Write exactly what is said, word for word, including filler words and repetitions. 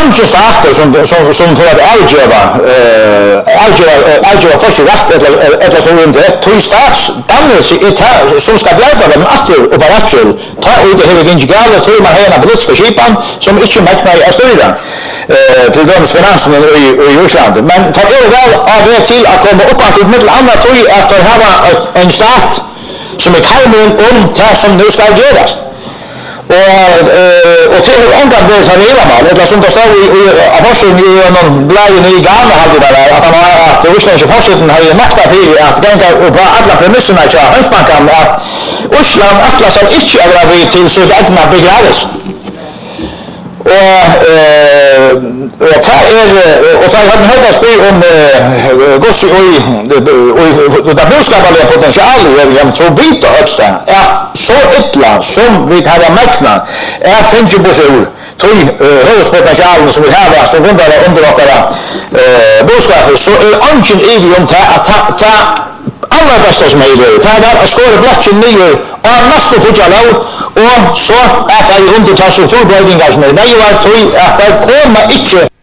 ikke stater som, som, som får at avgjøre, uh, avgjøre, avgjøre forskerrett eller, eller så rundt det. Tog statsdannelse er det som skal bjerge dem atter og bare rettskjøl. Ta ut det hele gynge gale, tog man har en politiske skipan som ikke mekner i styrer. Uh, til dømes finansen i, i Russland. Men det er vel av det til å komme opp til middel andre tog at det har en stat som er kalmen om det som nu skal gjøres. Og, uh, og til omgang det tar ned mal, eller som det står i, i, av forsiden i noen blægen i Ghana hadde det der, at han har at russlandske forsiden har makta for at ganger og på alle premissene til Hønsbanken at Russland atlas han ikke er vi til så det egna begraves. Og øh, og ta er og ta har hørt at spørre om gosse og og det budskapet potentiale er så vidt og hørt er så ytla som vi har magna er finnes på seg tog høyspotentialen som vi har som grunder under okkara budskapet så er anken evig om ta at ta aller beste som er i det. Det er å skåre blatjen nye og nesten fortsatt lov, og så er det under ta strukturbøydinger som er nøyvart, at det kommer ikke